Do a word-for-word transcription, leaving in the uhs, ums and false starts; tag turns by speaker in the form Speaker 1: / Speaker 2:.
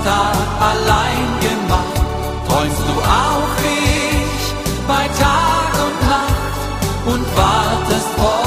Speaker 1: Tag allein gemacht. Träumst du auch wie ich bei Tag und Nacht und wartest vor